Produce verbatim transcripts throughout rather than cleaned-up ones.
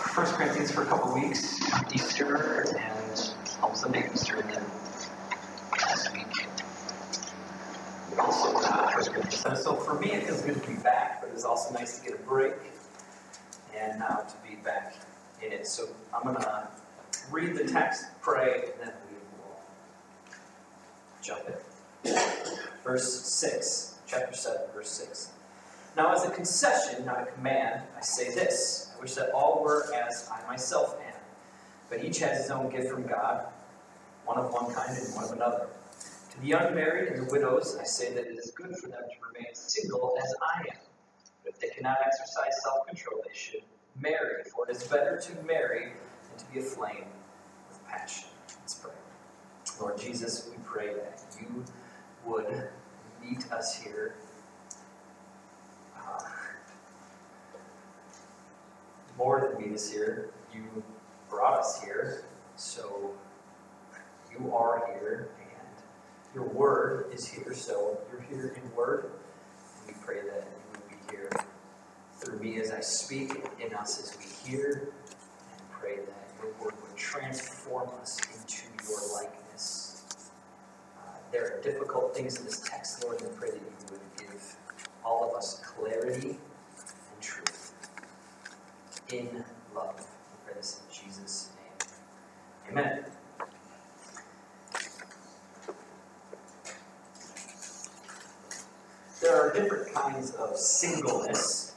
First Corinthians for a couple weeks, Easter, and Palm Sunday, Easter, and then last week. Also, uh, First Corinthians. So, so for me, it feels good to be back, but it's also nice to get a break, and now to be back in it. So I'm going to read the text, pray, and then we will jump in. Verse six, chapter seven, verse six. Now, as a concession, not a command, I say this. I wish that all were as I myself am. But each has his own gift from God, one of one kind and one of another. To the unmarried and the widows, I say that it is good for them to remain single as I am. But if they cannot exercise self-control, they should marry. For it is better to marry than to be aflame with passion. Let's pray. Lord Jesus, we pray that you would meet us here. Uh, more than meet us here, you brought us here, so you are here, and your word is here, so you're here in word, and we pray that you would be here through me as I speak, and in us as we hear, and pray that your word would transform us into your likeness. Uh, there are difficult things in this text, Lord, and I pray that you would give all of us clarity and truth in love. We pray this in Jesus' name. Amen. There are different kinds of singleness,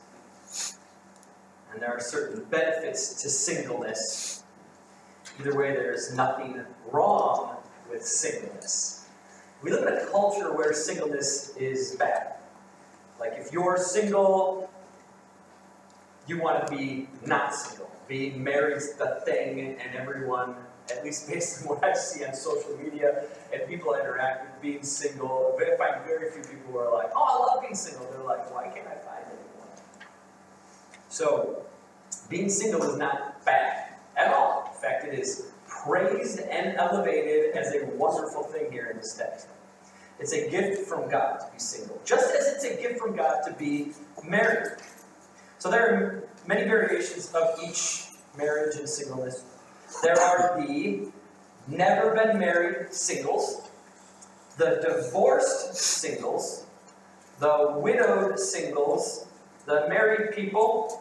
and there are certain benefits to singleness. Either way, there is nothing wrong with singleness. We live in a culture where singleness is bad. Like, if you're single, you want to be not single. Being married's the thing, and everyone, at least based on what I see on social media and people I interact with, being single, I find very few people who are like, oh, I love being single. They're like, why can't I find anyone? So, being single is not bad at all. In fact, it is praised and elevated as a wonderful thing here in this text. It's a gift from God to be single, just as it's a gift from God to be married. So there are many variations of each marriage and singleness. There are the never been married singles, the divorced singles, the widowed singles, the married people,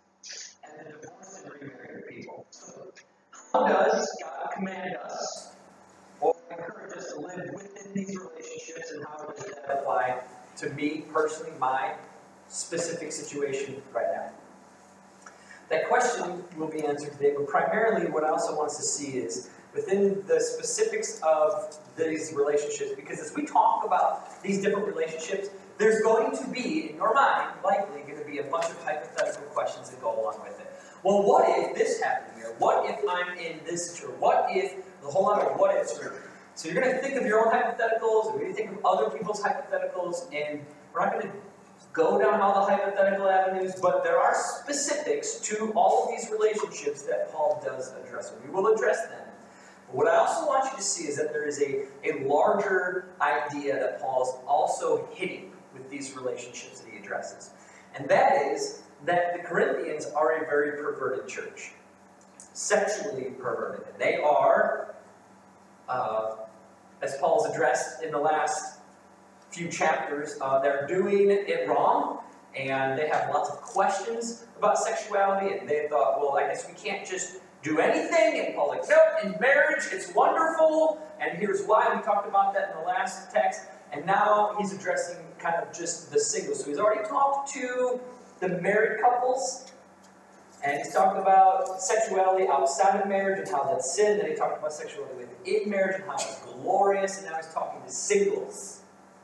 and the divorced and remarried people. So how does God command us or encourage us to live within these relationships, and how does that apply to me personally, my specific situation right now? That question will be answered today, but primarily what I also want us to see is within the specifics of these relationships, because as we talk about these different relationships, there's going to be, in your mind, likely going to be a bunch of hypothetical questions that go along with it. Well, what if this happened here? What if I'm in this situation? What if, the whole lot of what ifs are. So you're going to think of your own hypotheticals, or you're going to think of other people's hypotheticals, and we're not going to go down all the hypothetical avenues, but there are specifics to all of these relationships that Paul does address, and we will address them. But what I also want you to see is that there is a, a larger idea that Paul is also hitting with these relationships that he addresses. And that is that the Corinthians are a very perverted church. Sexually perverted. And they are, uh, as Paul's addressed in the last few chapters, uh, they're doing it wrong, and they have lots of questions about sexuality, and they thought, well, I guess we can't just do anything, and Paul's like, nope, in marriage, it's wonderful, and here's why. We talked about that in the last text, and now he's addressing kind of just the singles. So he's already talked to the married couples, and he's talked about sexuality outside of marriage and how that's sin. Then he talked about sexuality within marriage and how it's glorious, and now he's talking to singles.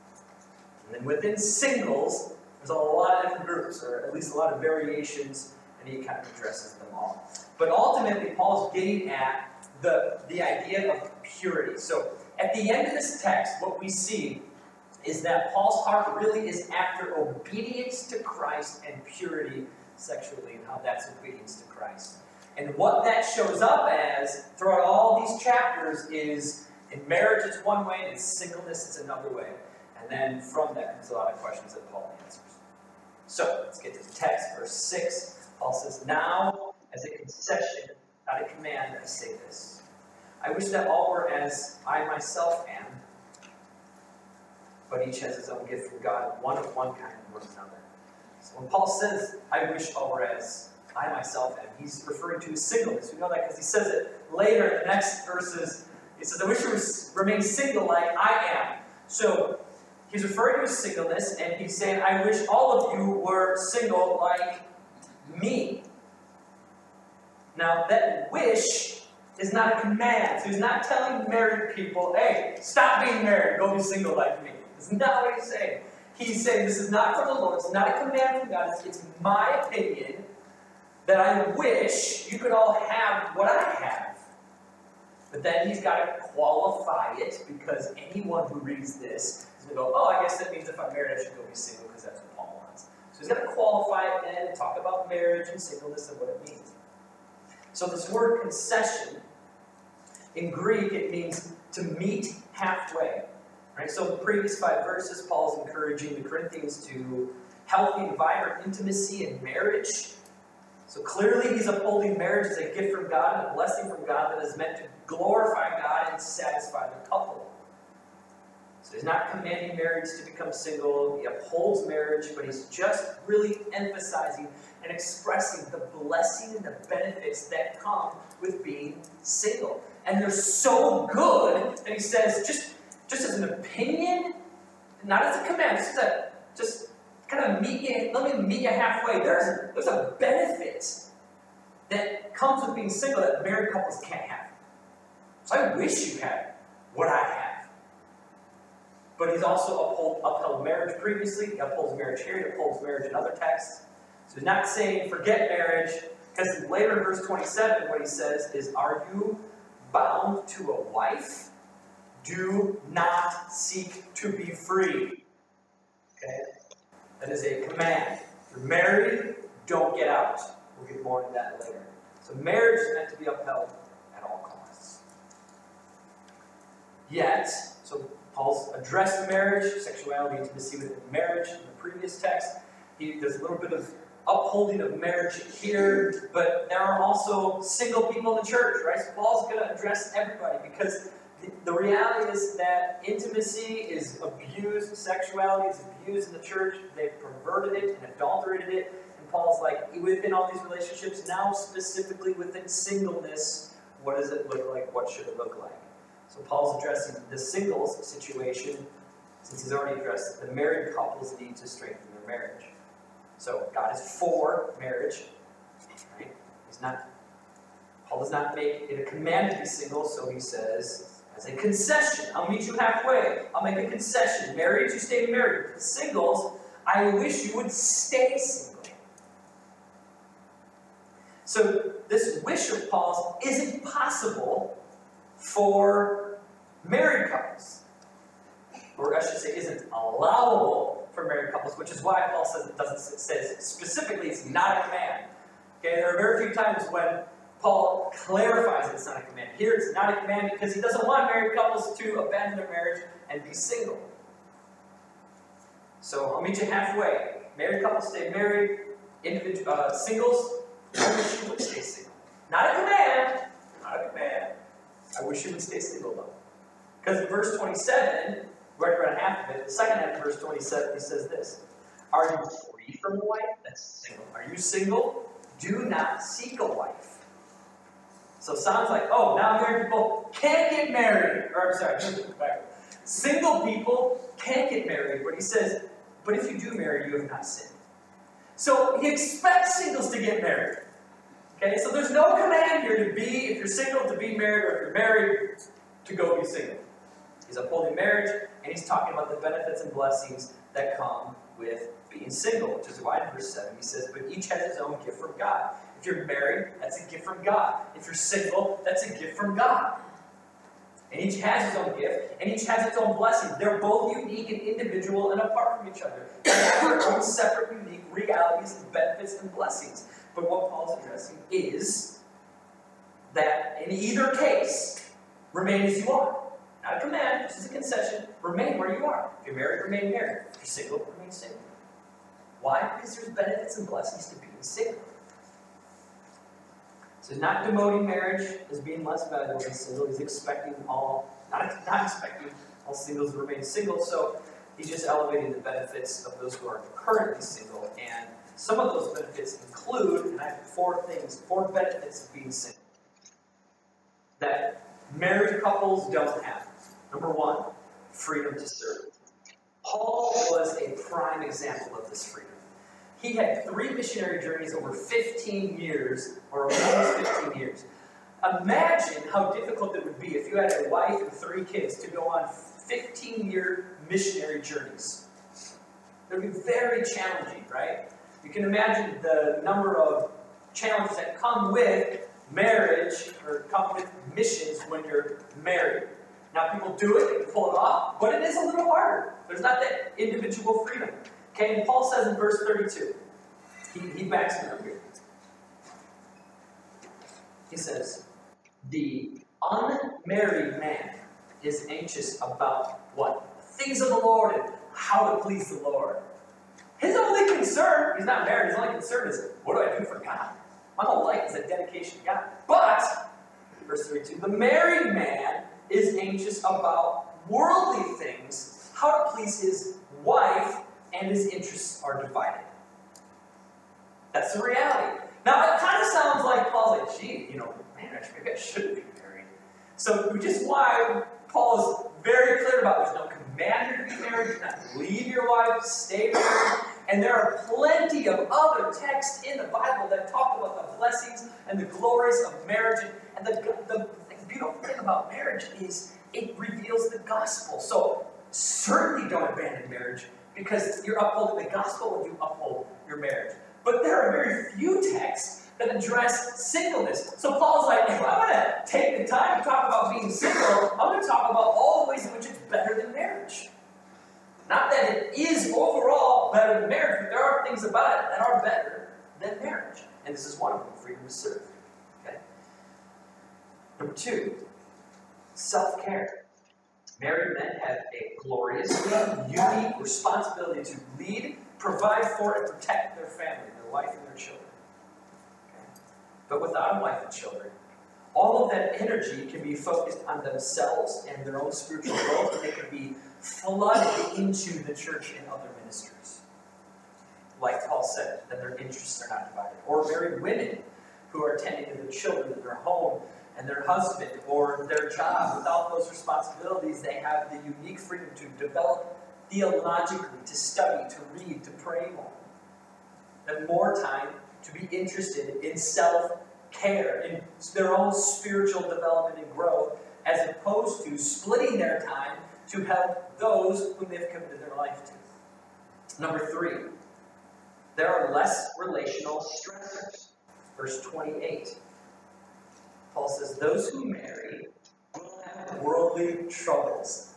And then within singles, there's a lot of different groups, or at least a lot of variations, and he kind of addresses them all. But ultimately, Paul's getting at the, the idea of purity. So at the end of this text, what we see is that Paul's heart really is after obedience to Christ and purity sexually, and how that's obedience to Christ. And what that shows up as throughout all these chapters is, in marriage it's one way, and in singleness it's another way. And then from that comes a lot of questions that Paul answers. So, let's get to the text, verse six. Paul says, now as a concession, not a command, I say this. I wish that all were as I myself am, but each has his own gift from God, one of one kind and one of another. So when Paul says, I wish all were as I myself am, he's referring to his singleness. We know that because he says it later in the next verses. He says, I wish you would remain single like I am. So he's referring to his singleness, and he's saying, I wish all of you were single like me. Now, that wish is not a command. So he's not telling married people, hey, stop being married, go be single like me. That's not what he's saying. He's saying this is not from the Lord, it's not a command from God, it's, it's my opinion that I wish you could all have what I have. But then he's got to qualify it, because anyone who reads this is going to go, oh, I guess that means if I'm married I should go be single, because that's what Paul wants. So he's got to qualify it then and talk about marriage and singleness and what it means. So this word concession, in Greek, it means to meet halfway. Right? So in the previous five verses, Paul's encouraging the Corinthians to healthy and vibrant intimacy in marriage. So clearly he's upholding marriage as a gift from God and a blessing from God that is meant to glorify God and satisfy the couple. So he's not commanding marriage to become single. He upholds marriage, but he's just really emphasizing and expressing the blessing and the benefits that come with being single. And they're so good that he says, just, just as an opinion, not as a command, just as a, just kind of meet you, let me meet you halfway. There's, there's a benefit that comes with being single that married couples can't have. So I wish you had what I have. But he's also uphold, upheld marriage previously. He upholds marriage here. He upholds marriage in other texts. So he's not saying forget marriage, because later in verse twenty-seven, what he says is, are you bound to a wife? Do not seek to be free. Okay? That is a command. If you're married, don't get out. We'll get more into that later. So marriage is meant to be upheld at all costs. Yet, so Paul's addressed marriage, sexuality, intimacy within marriage in the previous text. He, there's a little bit of upholding of marriage here, but there are also single people in the church, right? So Paul's going to address everybody, because the, the reality is that intimacy is abused, sexuality is abused in the church. They've perverted it and adulterated it. And Paul's like, within all these relationships, now specifically within singleness, what does it look like? What should it look like? So Paul's addressing the singles situation, since he's already addressed the married couples need to strengthen their marriage. So God is for marriage, right? He's not, Paul does not make it a command to be single, so he says, as a concession, I'll meet you halfway. I'll make a concession. Married, you stay married. But singles, I wish you would stay single. So this wish of Paul's isn't possible for married couples. Or I should say, isn't allowable for married couples, which is why Paul says it doesn't it says specifically it's not a command. Okay, there are very few times when Paul clarifies it's not a command. Here it's not a command because he doesn't want married couples to abandon their marriage and be single. So I'll meet you halfway. Married couples stay married. Individual uh, singles, I wish you would stay single. Not a command. Not a command. I wish you would stay single though. Because in verse twenty-seven, right around half of it, the second half of verse twenty-seven, he says this. Are you free from a wife? That's single. Are you single? Do not seek a wife. So it sounds like, oh, now married people can't get married. Or I'm sorry, single people can't get married. But he says, but if you do marry, you have not sinned. So he expects singles to get married. Okay, so there's no command here to be, if you're single, to be married, or if you're married, to go be single. He's upholding marriage, and he's talking about the benefits and blessings that come with being single, which is why in verse seven he says, but each has his own gift from God. If you're married, that's a gift from God. If you're single, that's a gift from God. And each has its own gift, and each has its own blessing. They're both unique and individual and apart from each other. They have their own separate, unique realities and benefits and blessings. But what Paul's addressing is that in either case, remain as you are. Not a command, this is a concession. Remain where you are. If you're married, remain married. If you're single, remain single. Why? Because there's benefits and blessings to being single. So he's not demoting marriage as being less valuable than single. He's expecting all, not, not expecting all singles to remain single. So he's just elevating the benefits of those who are currently single. And some of those benefits include, and I have four things, four benefits of being single that married couples don't have. Number one, freedom to serve. Paul was a prime example of this freedom. He had three missionary journeys over fifteen years, or almost fifteen years. Imagine how difficult it would be if you had a wife and three kids to go on fifteen-year missionary journeys. It would be very challenging, right? You can imagine the number of challenges that come with marriage, or come with missions when you're married. Now, people do it, they can pull it off, but it is a little harder. There's not that individual freedom. Okay, and Paul says in verse thirty-two, he, he backs it up here. He says, the unmarried man is anxious about what? Things of the Lord and how to please the Lord. His only concern, he's not married, his only concern is, what do I do for God? My whole life is a dedication to God. But, verse thirty-two, the married man is anxious about worldly things, how to please his wife, and his interests are divided. That's the reality. Now, it kind of sounds like Paul's like, gee, you know, man, maybe I shouldn't be married. So, which is why Paul is very clear about there's no command you to be married, do not leave your wife, stay married. And there are plenty of other texts in the Bible that talk about the blessings and the glories of marriage. And the, the, the beautiful thing about marriage is it reveals the gospel. So certainly don't abandon marriage because you're upholding the gospel when you uphold your marriage. But there are very few texts that address singleness. So Paul's like, if I'm going to take the time to talk about being single, I'm going to talk about all the ways in which it's better than marriage. Not that it is overall better than marriage, but there are things about it that are better than marriage. And this is one of them, freedom to serve. Okay? Number two, self-care. Married men have a glorious, unique responsibility to lead, provide for, and protect their family, their wife and their children. Okay? But without a wife and children, all of that energy can be focused on themselves and their own spiritual growth, and they can be flooded into the church and other ministries. Like Paul said, that their interests are not divided. Or married women who are tending to their children and their home and their husband or their job. Without those responsibilities, they have the unique freedom to develop theologically, to study, to read, to pray more. And more time to be interested in self-care, in their own spiritual development and growth, as opposed to splitting their time to help those whom they've committed their life to. Number three, there are less relational stressors. Verse twenty-eight. Paul says, those who marry will have worldly troubles.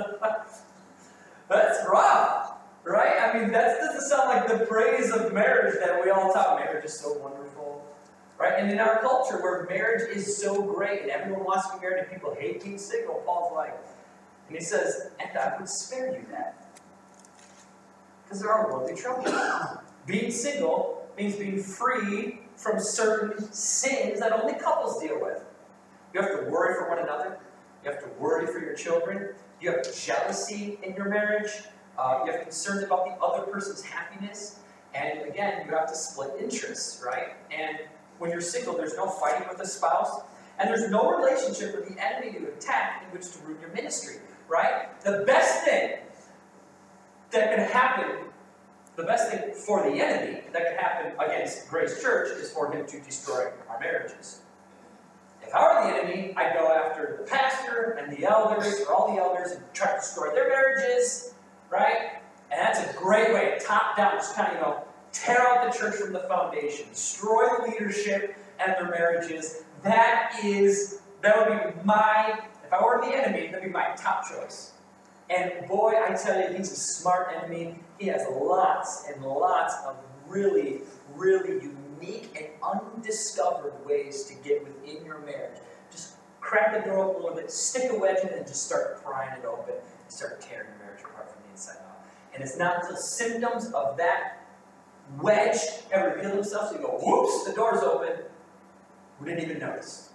That's rough, right? I mean, that doesn't sound like the praise of marriage that we all talk. Marriage is so wonderful, right? And in our culture where marriage is so great and everyone wants to be married and people hate being single, Paul's like, and he says, and I would spare you that. Because there are worldly troubles. Being single means being free from certain sins that only couples deal with. You have to worry for one another. You have to worry for your children. You have jealousy in your marriage. Uh, you have concerns about the other person's happiness. And again, you have to split interests, right? And when you're single, there's no fighting with a spouse. And there's no relationship with the enemy to attack in which to ruin your ministry, right? The best thing that can happen, the best thing for the enemy that can happen against Grace Church is for him to destroy our marriages. If I were the enemy, I'd go after the pastor and the elders, or all the elders, and try to destroy their marriages, right? And that's a great way, top down, just kind of, you know, tear out the church from the foundation, destroy the leadership and their marriages. That is, that would be my, if I were the enemy, that'd be my top choice. And boy, I tell you, he's a smart enemy. He has lots and lots of really, really unique and undiscovered ways to get within your marriage. Just crack the door open a little bit, stick a wedge in it, and just start prying it open and start tearing your marriage apart from the inside out. And it's not until symptoms of that wedge have revealed themselves, so you go, whoops, the door's open. who didn't even notice.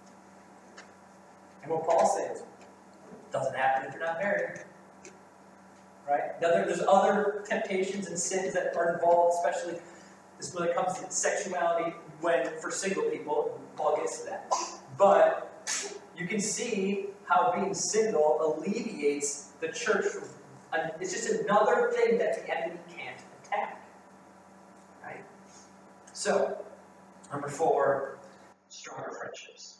And what Paul says, doesn't happen if you're not married. Right? Now, there's other temptations and sins that are involved, especially this when it comes to sexuality, when for single people, Paul gets to that. But you can see how being single alleviates the church from, and it's just another thing that the enemy can't attack. Right? So, number four, stronger friendships.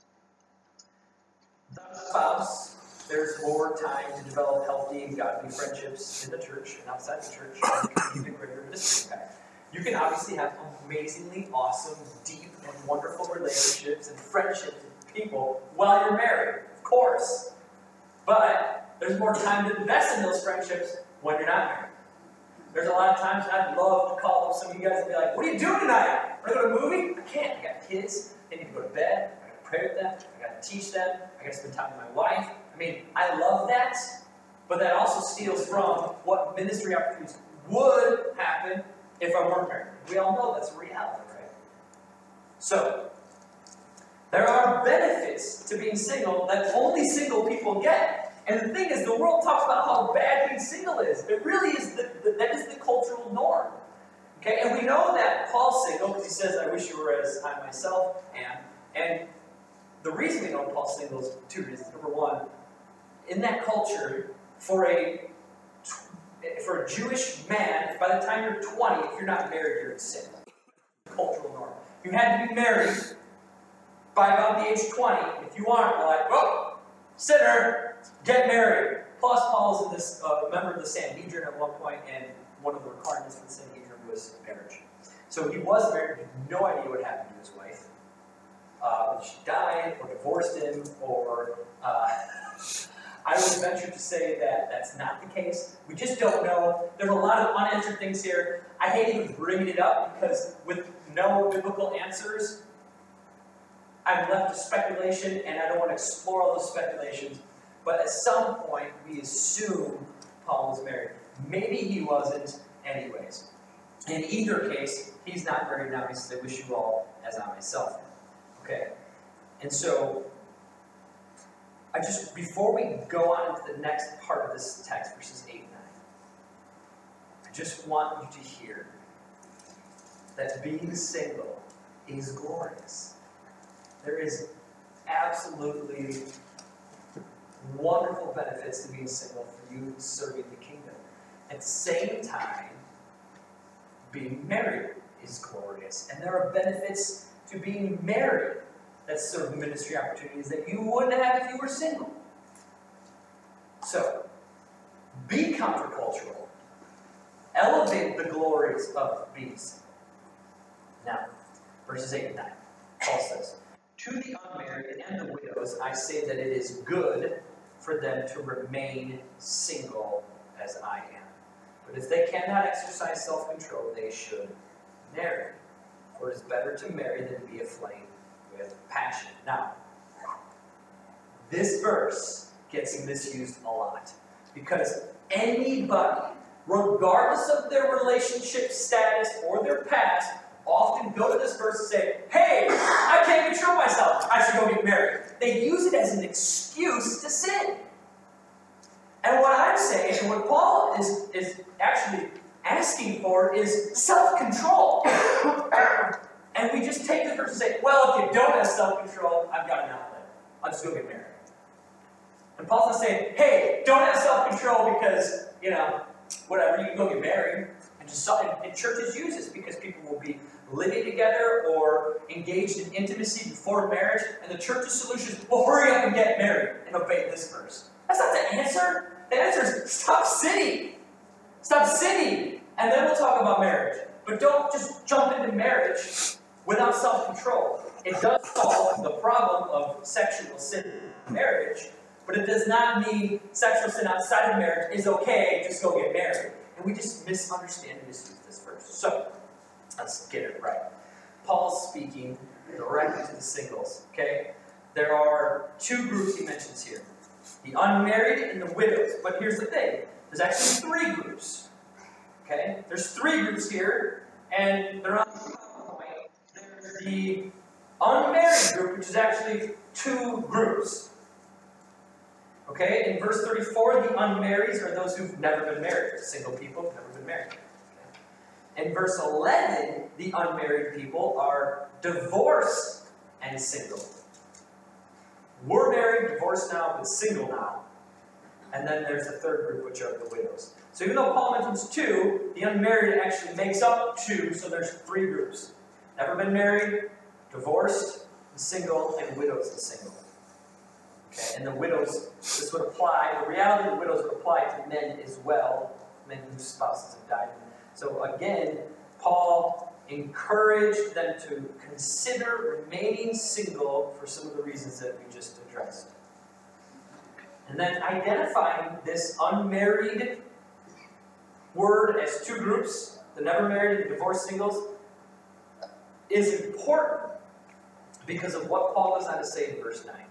The spouse, there's more time to develop healthy and godly friendships in the church and outside the church, and it can be even greater ministry impact. You can obviously have amazingly awesome, deep, and wonderful relationships and friendships with people while you're married, of course. But there's more time to invest in those friendships when you're not married. There's a lot of times I'd love to call up some of you guys and be like, what are you doing tonight? Want to go to a movie? I can't. I got kids. They need to go to bed. I got to pray with them. I got to teach them. I got to spend time with my wife. I mean, I love that, but that also steals from what ministry opportunities would happen if I weren't married. We all know that's a reality, right? So, there are benefits to being single that only single people get. And the thing is, the world talks about how bad being single is. It really is, the, the, that is the cultural norm. Okay, and we know that Paul's single because he says, I wish you were as I myself am. And the reason we know Paul's single is two reasons. Number one, in that culture, for a for a Jewish man, by the time you're twenty, if you're not married, you're in sin. Cultural norm. You had to be married by about the age of twenty. If you aren't, we're like, oh, sinner, get married. Plus, Paul is in this, uh, member of the Sanhedrin at one point, and one of the requirements for the Sanhedrin was marriage. So he was married, he had no idea what happened to his wife. Uh, whether she died, or divorced him, or... Uh, I would venture to say that that's not the case. We just don't know. There's a lot of unanswered things here. I hate even bringing it up because with no biblical answers, I'm left to speculation, and I don't want to explore all those speculations. But at some point, we assume Paul was married. Maybe he wasn't anyways. In either case, he's not married now. He says, I wish you all as I myself. Okay? And so... I just, before we go on to the next part of this text, verses eight and nine, I just want you to hear that being single is glorious. There is absolutely wonderful benefits to being single for you serving the kingdom. At the same time, being married is glorious. And there are benefits to being married that serve ministry opportunities that you wouldn't have if you were single. So, be countercultural. Elevate the glories of being single. Now, verses eight and nine. Paul says, to the unmarried and the widows, I say that it is good for them to remain single as I am. But if they cannot exercise self-control, they should marry. For it is better to marry than to be aflame with passion. Now, this verse gets misused a lot because anybody, regardless of their relationship status or their past, often go to this verse and say, hey, I can't control myself. I should go get married. They use it as an excuse to sin. And what I'm saying, and what Paul is, is actually asking for, is self-control. And we just take this verse and say, well, if you don't have self-control, I've got an outlet. I'll just go get married. And Paul's not saying, hey, don't have self-control because, you know, whatever, you can go get married. And just and, and churches use this because people will be living together or engaged in intimacy before marriage, and the church's solution is, well, hurry up and get married and obey this verse. That's not the answer. The answer is stop sinning. Stop sinning, and then we'll talk about marriage. But don't just jump into marriage without self-control. It does solve the problem of sexual sin in marriage, but it does not mean sexual sin outside of marriage is okay, just go get married. And we just misunderstand and misuse this verse. So, let's get it right. Paul's speaking directly to the singles, okay? There are two groups he mentions here. The unmarried and the widows. But here's the thing. There's actually three groups, okay? There's three groups here, and they're on the point. There's the unmarried group, which is actually two groups. Okay, in verse thirty-four, the unmarrieds are those who've never been married. Single people who've never been married. In verse eleven, the unmarried people are divorced and single. We're married, divorced now, but single now. And then there's the third group, which are the widows. So even though Paul mentions two, the unmarried actually makes up two, so there's three groups. Never been married, divorced, and single, and widows and single. Okay, and the widows, this would apply, the reality of the widows would apply to men as well, men whose spouses have died. So again, Paul encouraged them to consider remaining single for some of the reasons that we just addressed. And then identifying this unmarried word as two groups, the never married and the divorced singles, is important because of what Paul goes on to say in verse nine.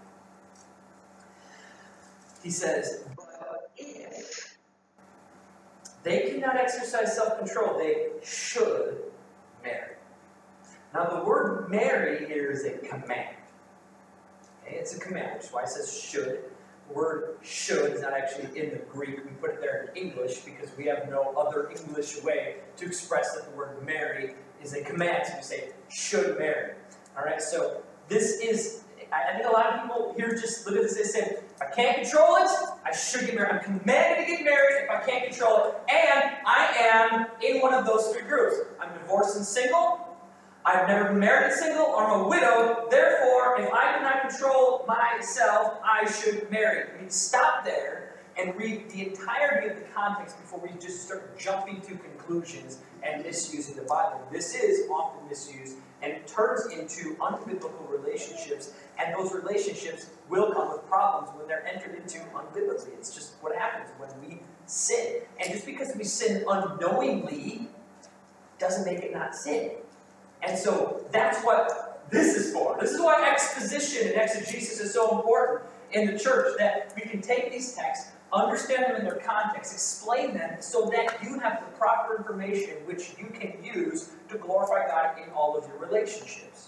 He says, but if they cannot exercise self-control, they should marry. Now the word marry here is a command. Okay, it's a command, which is why it says should. The word should is not actually in the Greek. We put it there in English because we have no other English way to express that the word marry is a command. So we say should marry. Alright, so this is, I think a lot of people here just look at this and say, if I can't control it, I should get married. I'm commanded to get married if I can't control it. And I am in one of those three groups. I'm divorced and single. I've never been married and single, or I'm a widow. Therefore, if I cannot control myself, I should marry. I mean, stop there and read the entirety of the context before we just start jumping to conclusions and misusing the Bible. This is often misused, and it turns into unbiblical relationships, and those relationships will come with problems when they're entered into unbiblically. It's just what happens when we sin. And just because we sin unknowingly doesn't make it not sin. And so that's what this is for. This is why exposition and exegesis is so important in the church, that we can take these texts, understand them in their context, explain them so that you have the proper information which you can use to glorify God in all of your relationships.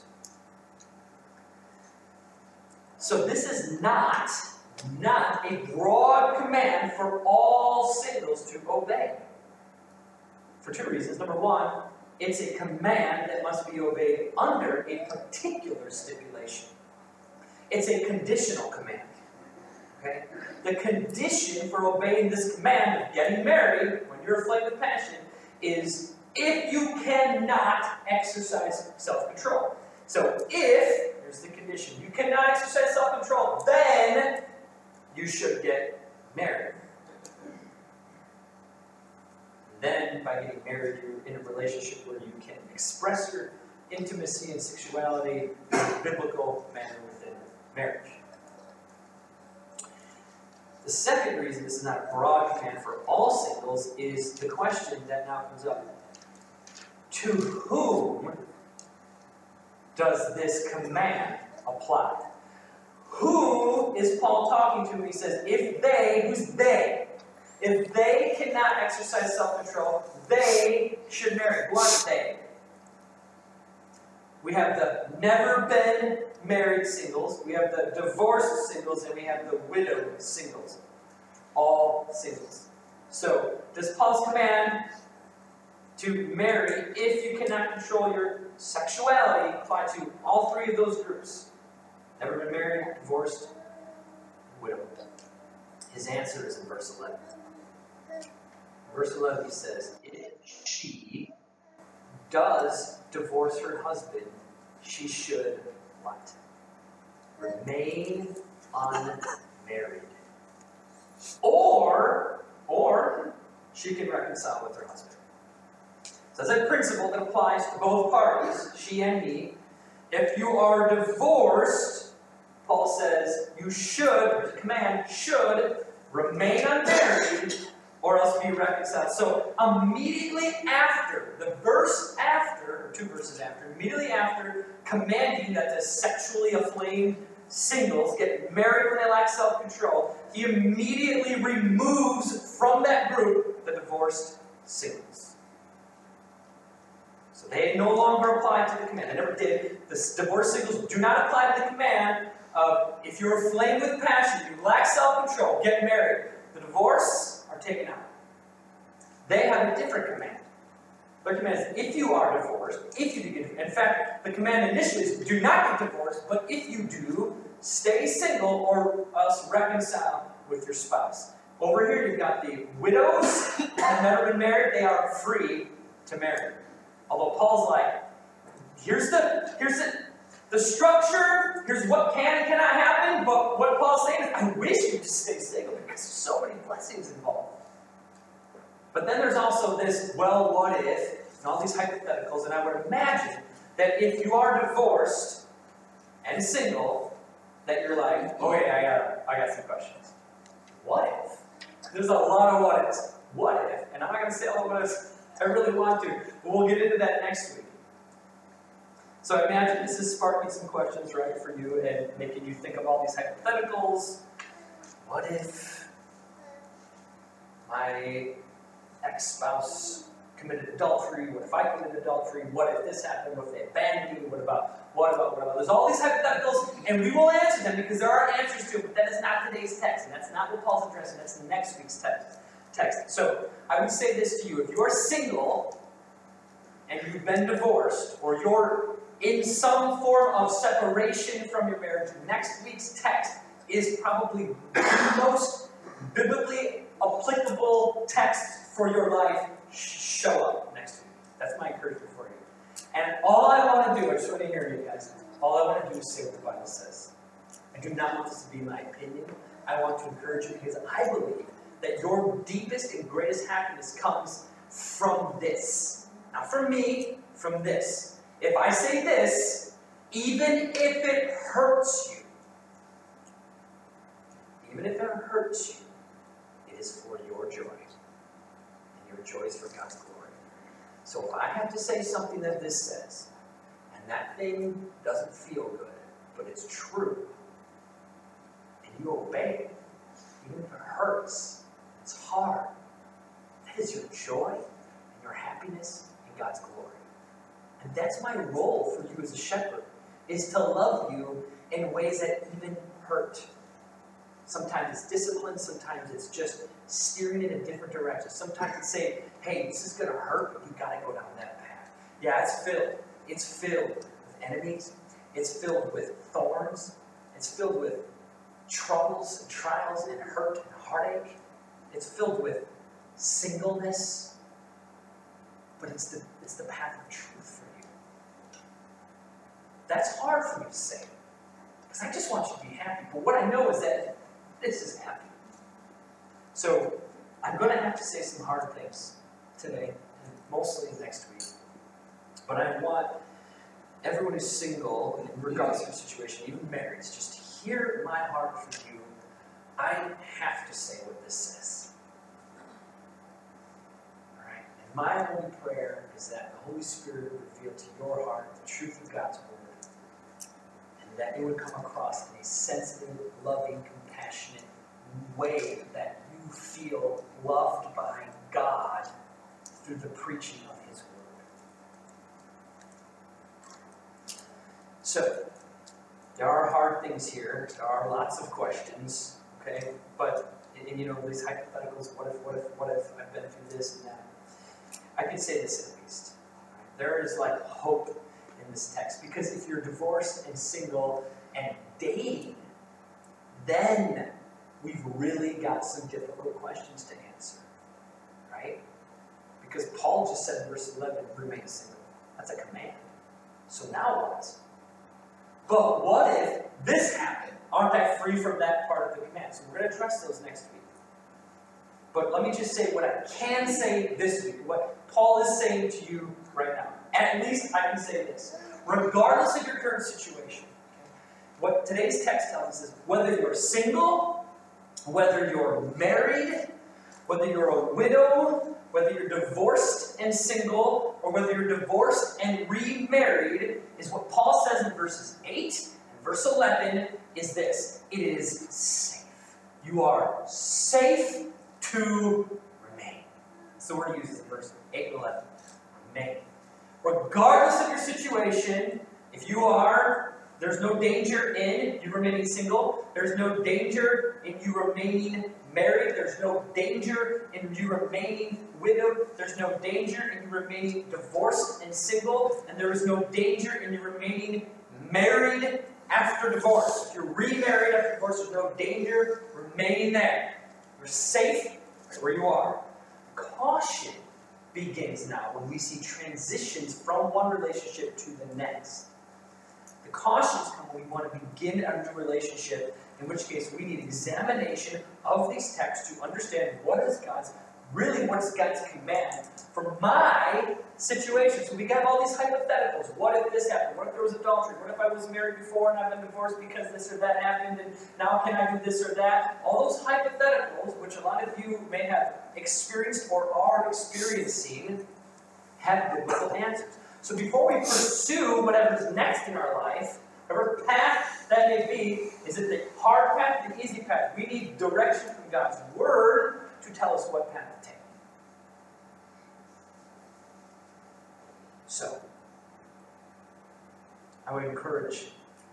So this is not, not a broad command for all singles to obey. For two reasons. Number one, it's a command that must be obeyed under a particular stipulation. It's a conditional command. Okay? The condition for obeying this command of getting married when you're aflame with passion is if you cannot exercise self-control. So if, here's the condition, you cannot exercise self-control, then you should get married. Then, by getting married, you're in a relationship where you can express your intimacy and sexuality in a biblical manner within marriage. The second reason this is not a broad command for all singles is the question that now comes up. To whom does this command apply? Who is Paul talking to when he says, if they, who's they? If they cannot exercise self-control, they should marry. Who are they? We have the never been married singles, we have the divorced singles, and we have the widowed singles. All singles. So, does Paul's command to marry, if you cannot control your sexuality, apply to all three of those groups? Never been married, divorced, widowed. His answer is in verse eleven. Verse eleven, he says, if she does divorce her husband, she should what? Remain unmarried. Or, or she can reconcile with her husband. So that's a principle that applies to both parties, she and me. If you are divorced, Paul says, you should, there's a command, should remain unmarried, or else be reconciled. So immediately after, the verse after, or two verses after, immediately after commanding that the sexually aflamed singles get married when they lack self-control, he immediately removes from that group the divorced singles. So So they no longer apply to the command. They never did. The divorce signals do not apply to the command of if you're aflame with passion, you lack self-control, get married. The divorce are taken out. They have a different command. Their command is if you are divorced, if you do get divorced. In fact, the command initially is do not get divorced, but if you do, stay single or else reconcile with your spouse. Over here you've got the widows who have never been married. They are free to marry. Although Paul's like, here's the here's the, the structure, here's what can and cannot happen, but what Paul's saying is, I wish you just stay single because there's so many blessings involved. But then there's also this, well, what if, and all these hypotheticals, and I would imagine that if you are divorced and single, that you're like, okay, I got, I got some questions. What if? There's a lot of what ifs. What if? And I'm not going to say all the what ifs. I really want to, but we'll get into that next week. So I imagine this is sparking some questions, right, for you and making you think of all these hypotheticals. What if my ex-spouse committed adultery? What if I committed adultery? What if this happened? What if they abandoned me? What about, what about, what about? There's all these hypotheticals, and we will answer them because there are answers to it, but that is not today's text, and that's not what Paul's addressing. That's next week's text. text. So I would say this to you. If you're single and you've been divorced, or you're in some form of separation from your marriage, next week's text is probably the most biblically applicable text for your life. Show up next week. That's my encouragement for you. And all I want to do, I just want to hear you guys, all I want to do is say what the Bible says. I do not want this to be my opinion. I want to encourage you because I believe that your deepest and greatest happiness comes from this. Not from me, from this. If I say this, even if it hurts you, even if it hurts you, it is for your joy. And your joy is for God's glory. So if I have to say something that this says, and that thing doesn't feel good, but it's true, and you obey it, even if it hurts, it's hard, that is your joy and your happiness and God's glory. And that's my role for you as a shepherd, is to love you in ways that even hurt. Sometimes it's discipline, sometimes it's just steering in a different direction. Sometimes it's saying, hey, this is going to hurt, but you've got to go down that path. Yeah, it's filled. It's filled with enemies. It's filled with thorns. It's filled with troubles and trials and hurt and heartache. It's filled with singleness. But it's the, it's the path of truth for you. That's hard for me to say. Because I just want you to be happy. But what I know is that this is happy. So I'm going to have to say some hard things today, and mostly next week. But I want everyone who's single, regardless of your situation, even married, just to hear my heart for you. I have to say what this says. All right? And my only prayer is that the Holy Spirit would reveal to your heart the truth of God's Word, and that it would come across in a sensitive, loving, compassionate way that you feel loved by God through the preaching of His Word. So, there are hard things here. There are lots of questions, okay? But, and, and you know, these hypotheticals, what if, what if, what if I've been through this and that? I can say this at least. Right? There is like hope in this text. Because if you're divorced and single and dating, then we've really got some difficult questions to answer, right? Because Paul just said in verse eleven, remain single. That's a command. So now what? But what if this happened? Aren't I free from that part of the command? So we're going to address those next week. But let me just say what I can say this week, what Paul is saying to you right now. At least I can say this. Regardless of your current situation, what today's text tells us is whether you're single, whether you're married, whether you're a widow, whether you're divorced and single, or whether you're divorced and remarried, is what Paul says in verses eight and verse eleven is this. It is safe. You are safe to remain. That's the word he uses in verse eight and eleven. Remain. regardless of your situation, if you are, there's no danger in you remaining single. There's no danger in you remaining married. There's no danger in you remaining widowed. There's no danger in you remaining divorced and single. And there is no danger in you remaining married after divorce. If you're remarried after divorce, there's no danger remaining there. You're safe where you are. Caution begins now when we see transitions from one relationship to the next. The cautions come when we want to begin a new relationship, in which case we need examination of these texts to understand what is God's, really what is God's command for my situation. So we have all these hypotheticals. What if this happened? What if there was adultery? What if I was married before and I've been divorced because this or that happened, and now can I do this or that? All those hypotheticals, which a lot of you may have experienced or are experiencing, have biblical answers. So before we pursue whatever's next in our life, whatever path that may be, is it the hard path, the easy path? We need direction from God's Word to tell us what path to take. So, I would encourage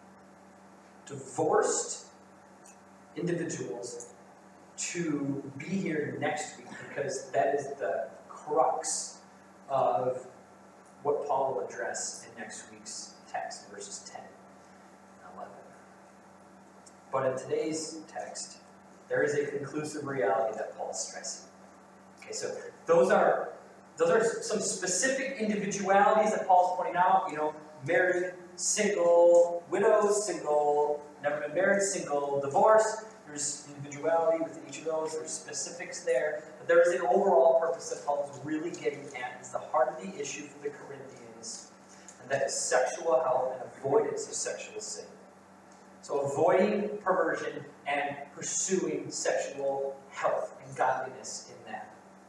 divorced individuals to be here next week, because that is the crux of what Paul will address in next week's text, verses ten and eleven. But in today's text, there is a conclusive reality that Paul's stressing. Okay, so those are those are some specific individualities that Paul's pointing out. You know, married, single, widows, single, never been married, single, divorced. There's individuality within each of those. There's specifics there. But there is an overall purpose that Paul is really getting at. It's the heart of the issue for the Corinthians, and that is sexual health and avoidance of sexual sin. So avoiding perversion and pursuing sexual health and godliness in that.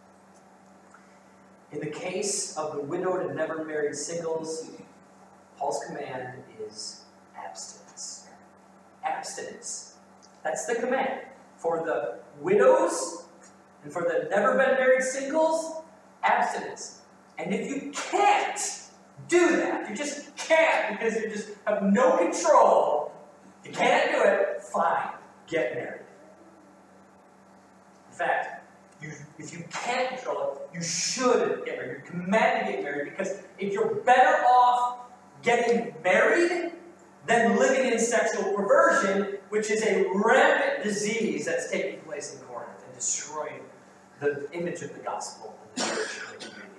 In the case of the widowed and never married singles, Paul's command is abstinence. Abstinence. That's the command. For the widows and for the never been married singles, abstinence. And if you can't do that, you just can't because you just have no control, you can't do it, fine, get married. In fact, you, if you can't control it, you should get married. You're commanded to get married, because if you're better off getting married than living in sexual perversion, which is a rampant disease that's taking place in Corinth and destroying the image of the gospel in the church and the community.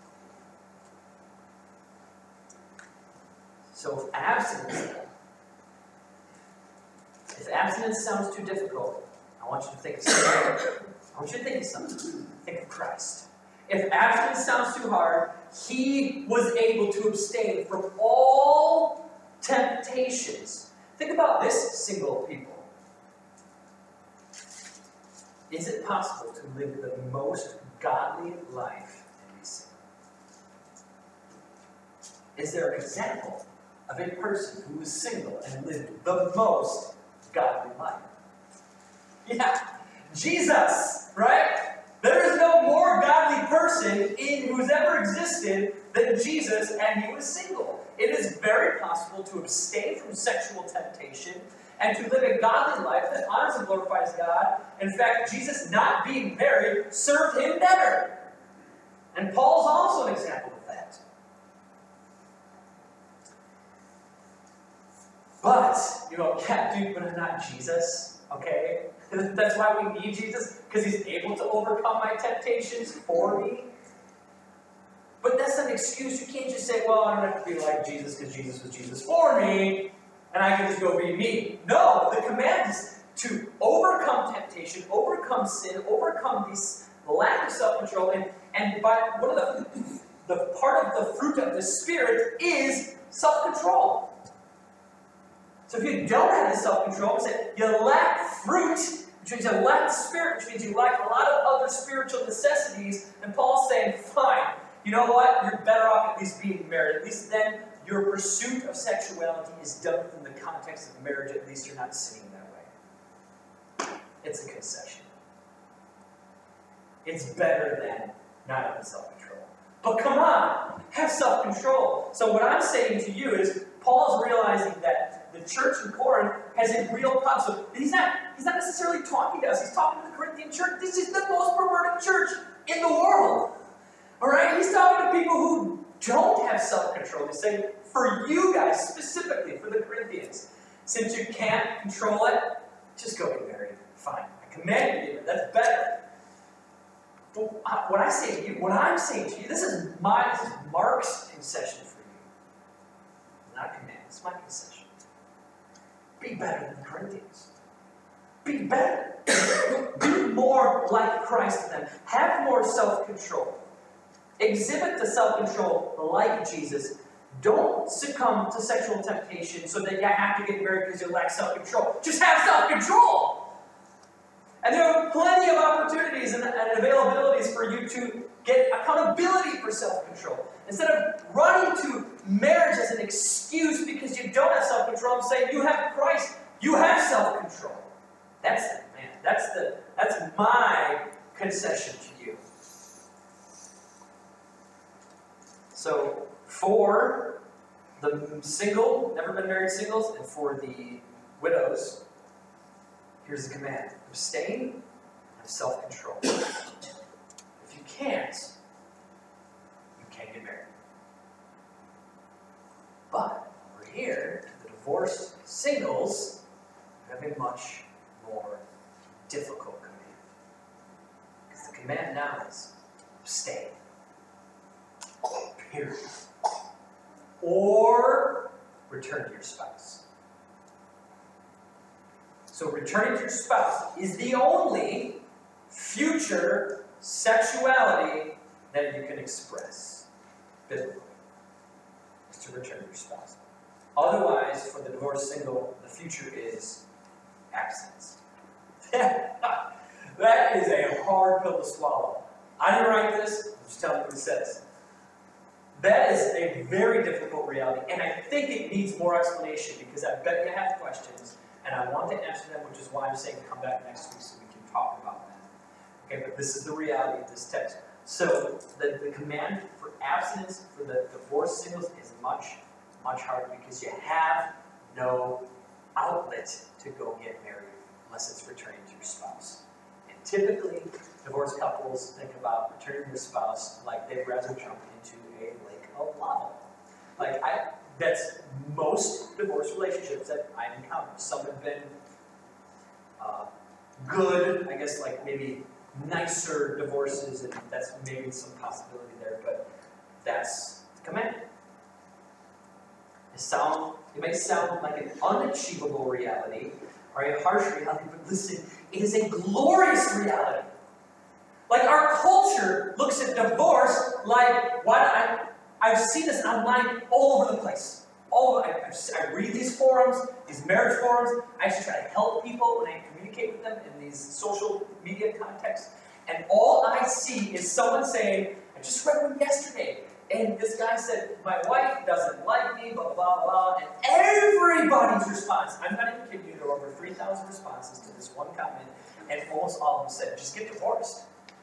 So if abstinence, if abstinence sounds too difficult, I want you to think of something. I want you to think of something. Think of Christ. If abstinence sounds too hard, he was able to abstain from all temptations. Think about this, single people. Is it possible to live the most godly life and be single? Is there an example of a person who was single and lived the most godly life? Yeah, Jesus, right? There is no more godly person in who's ever existed than Jesus, and he was single. It is very possible to abstain from sexual temptation and to live a godly life that honors and glorifies God. In fact, Jesus not being married served him better. And Paul's also an example of that. But, you go, yeah, dude, but I'm not Jesus, okay? That's why we need Jesus, because he's able to overcome my temptations for me. But that's not an excuse. You can't just say, well, I don't have to be like Jesus because Jesus was Jesus for me, and I can just go be me. No, the command is to overcome temptation, overcome sin, overcome this lack of self-control, and, and by one of the, the part of the fruit of the Spirit is self-control. So if you don't have the self-control, you lack fruit, which means you lack the Spirit, which means you lack a lot of other spiritual necessities, and Paul's saying, fine, you know what? You're better off at least being married. At least then your pursuit of sexuality is done within the context of marriage. At least you're not sinning that way. It's a concession. It's better than not having self-control. But come on, have self-control. So what I'm saying to you is, Paul's realizing that the church in Corinth has a real problem. So he's not, he's not necessarily talking to us. He's talking to the Corinthian church. This is the most perverted church in the world. All right? He's talking to people who don't have self-control. He's saying, for you guys, specifically for the Corinthians, since you can't control it, just go get married. Fine. I command you to. That's better. But what I say to you, what I'm saying to you, this is my, this is Mark's concession for you. Not a command. It's my concession. Be better than the Corinthians. Be better. Be more like Christ than them. Have more self-control. Exhibit the self-control like Jesus. Don't succumb to sexual temptation so that you have to get married because you lack self-control. Just have self-control. And there are plenty of opportunities and, and availabilities for you to get accountability for self-control. Instead of running to marriage as an excuse because you don't have self-control, I'm saying you have Christ. You have self-control. That's it, man. That's the that's my concession to you. So for the single, never been married singles, and for the widows, here's the command. Abstain and have self-control. If you can't, you can't get married. But over here, to the divorced singles, you have a much more difficult command. Because the command now is abstain. Period. Or return to your spouse. So returning to your spouse is the only future sexuality that you can express biblically. Is to return to your spouse. Otherwise, for the divorced single, the future is abstinence. That is a hard pill to swallow. I didn't write this, I'm just telling you what it says. That is a very difficult reality, and I think it needs more explanation because I bet you have questions, and I want to answer them, which is why I'm saying come back next week so we can talk about that. Okay, but this is the reality of this text. So the, the command for abstinence for the divorced singles is much, much harder because you have no outlet to go get married unless it's returning to your spouse. And typically, divorced couples think about returning to their spouse like they'd rather jump into a lake of lava. Like, I, that's most divorce relationships that I've encountered. Some have been uh, good, I guess, like maybe nicer divorces, and that's maybe some possibility there, but that's the command. It, sound, it may sound like an unachievable reality or a harsh reality, but listen, it is a glorious reality. Like, our culture looks at divorce like, what I, I've seen this online all over the place. All over, I, I read these forums, these marriage forums. I actually try to help people when I communicate with them in these social media contexts. And all I see is someone saying, I just read one yesterday, and this guy said, my wife doesn't like me, blah, blah, blah. And everybody's response, I'm not even kidding you, there were over three thousand responses to this one comment, and almost all of them said, just get divorced.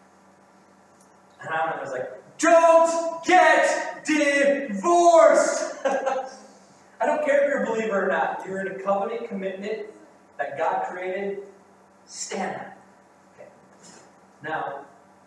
And I was like, don't get divorced! I don't care if you're a believer or not. You're in a covenant commitment that God created. Stand on it. Okay. Now,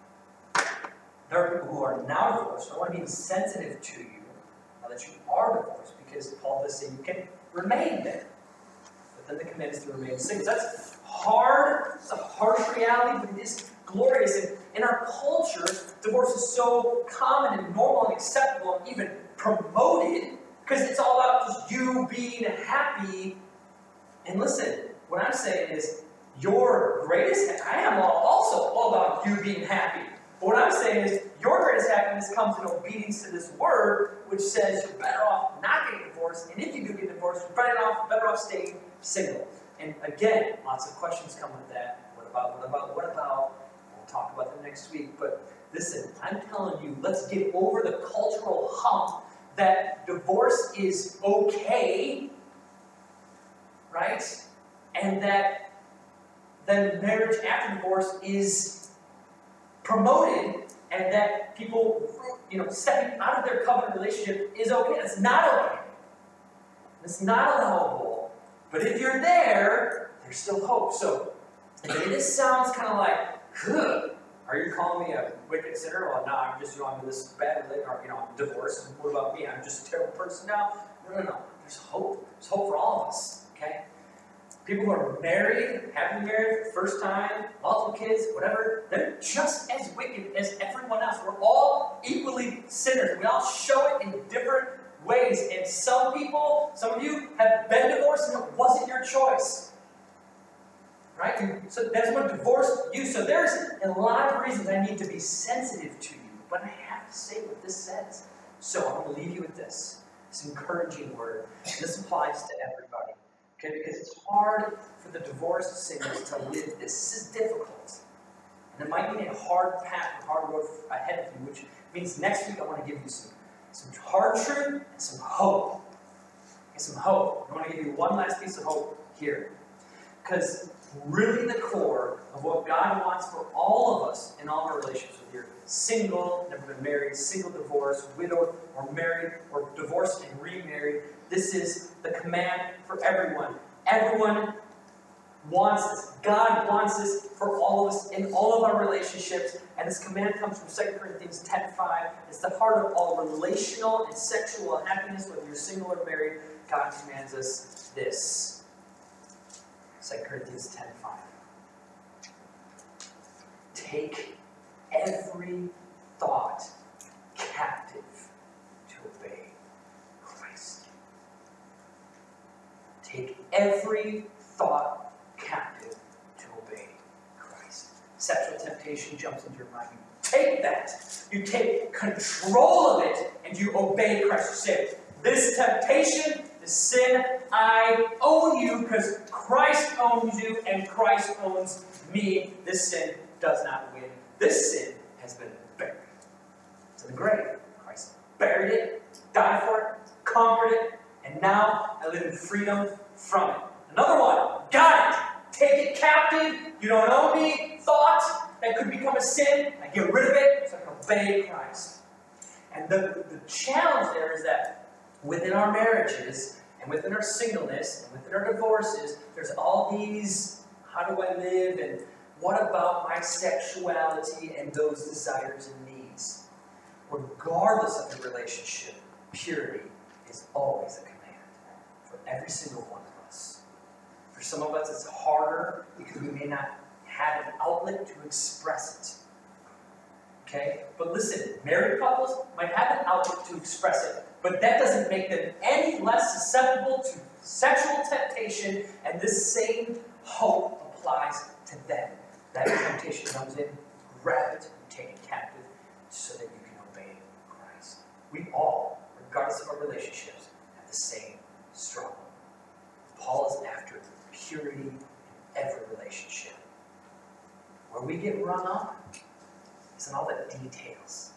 there are people who are now divorced. I want to be sensitive to you now that you are divorced, because Paul does say you can remain there. But then the command is to remain single. That's hard. It's a harsh reality, but it is glorious. And in our culture, divorce is so common and normal and acceptable and even promoted because it's all about just you being happy. And listen, what I'm saying is your greatest, I am also all about you being happy. But what I'm saying is your greatest happiness comes in obedience to this word, which says you're better off not getting divorced. And if you do get divorced, you're better off, better off staying single. And again, lots of questions come with that. What about, what about, what about? We'll talk about them next week. But listen, I'm telling you, let's get over the cultural hump that divorce is okay, right? And that then marriage after divorce is promoted, and that people you know, stepping out of their covenant relationship is okay. It's not okay. It's not allowable. But if you're there, there's still hope. So, okay, this sounds kind of like, huh, are you calling me a wicked sinner? Well, no, I'm just, you know, I'm in this bad relationship, or, you know, I'm divorced. What about me? I'm just a terrible person now? No, no, no. There's hope. There's hope for all of us, okay? People who are married, happily married, first time, multiple kids, whatever, they're just as wicked as everyone else. We're all equally sinners. We all show it in different ways. And some people, some of you, have been divorced and it wasn't your choice. Right? And so that's what divorced you. So there's a lot of reasons I need to be sensitive to you. But I have to say what this says. So I'm going to leave you with this. This encouraging word. This applies to everybody. Okay? Because it's hard for the divorced singles to live this. This is difficult. And it might mean a hard path, a hard road ahead of you, which means next week I want to give you some, some hard truth and some hope. And some hope. I want to give you one last piece of hope here. Because really the core of what God wants for all of us in all of our relationships, whether you're single, never been married, single, divorced, widowed, or married, or divorced and remarried, this is the command for everyone. Everyone wants this. God wants this for all of us in all of our relationships. And this command comes from Second Corinthians ten five. It's the heart of all relational and sexual happiness, whether you're single or married. God commands us this. Second Corinthians ten five. Take every thought captive to obey Christ. Take every thought captive to obey Christ. Sexual temptation jumps into your mind. You take that. You take control of it and you obey Christ. You say, this temptation, this sin, I own you because Christ owns you and Christ owns me. This sin does not win. This sin has been buried. It's in the grave. Christ buried it, died for it, conquered it, and now I live in freedom from it. Another one, got it. Take it captive. You don't own me. Thought that could become a sin. I get rid of it so I can obey Christ. And the, the challenge there is that within our marriages, and within our singleness, and within our divorces, there's all these, how do I live, and what about my sexuality and those desires and needs? Regardless of the relationship, purity is always a command for every single one of us. For some of us, it's harder because we may not have an outlet to express it. Okay? But listen, married couples might have an outlet to express it, but that doesn't make them any less susceptible to sexual temptation, and this same hope applies to them. That temptation comes in, grab it, and take it captive so that you can obey Christ. We all, regardless of our relationships, have the same struggle. Paul is after purity in every relationship. Where we get run up is in all the details.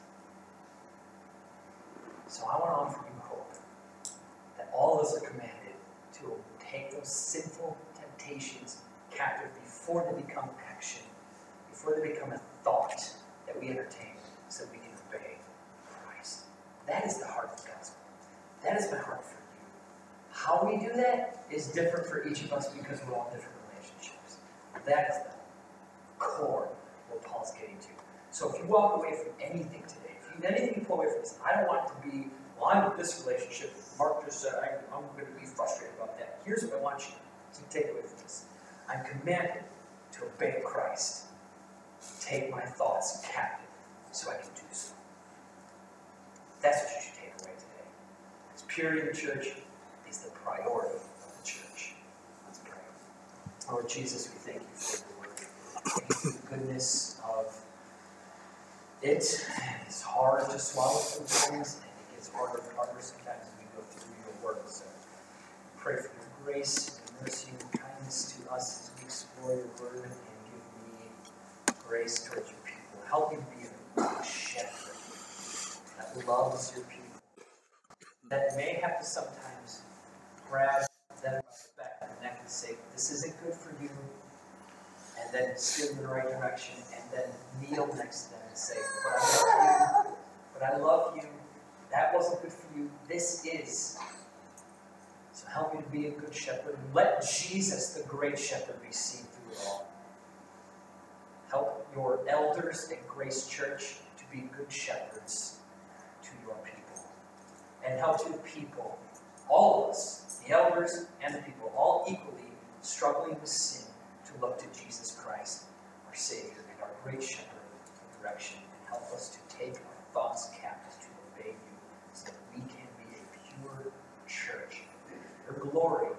So I want to offer you hope that all of us are commanded to take those sinful temptations captive before they become action, before they become a thought that we entertain, so that we can obey Christ. That is the heart of the gospel. That is my heart for you. How we do that is different for each of us because we're all different relationships. That is the core of what Paul's getting to. So if you walk away from anything today, if you anything you pull away from this, I don't want it to be, well, I'm in this relationship. Mark just said, I, I'm going to be frustrated about that. Here's what I want you to take away from this. I'm commanded to obey Christ. Take my thoughts captive so I can do so. That's what you should take away today. Because purity in the church is the priority of the church. Let's pray. Lord Jesus, we thank you for your word. Thank you for the goodness of it. It's hard to swallow sometimes, and it gets harder and harder sometimes as we go through your word. So pray for your grace, your mercy, and kindness to us as we explore your word, and give me grace towards your people. Help me to be a shepherd that loves your people, that may have to sometimes grab them by the back of the neck and say, this isn't good for you, and then steer them in the right direction, and then kneel next to them and say, but I love you, But I love you. That wasn't good for you. This is. So help me to be a good shepherd. Let Jesus, the great shepherd, be seen through it all. Help your elders at Grace Church to be good shepherds to your people. And help your people, all of us, the elders and the people, all equally struggling with sin, to look to Jesus Christ, our Savior and our great shepherd for direction. And help us to take our thoughts captive to obey you, so that we can be a pure church. Your glory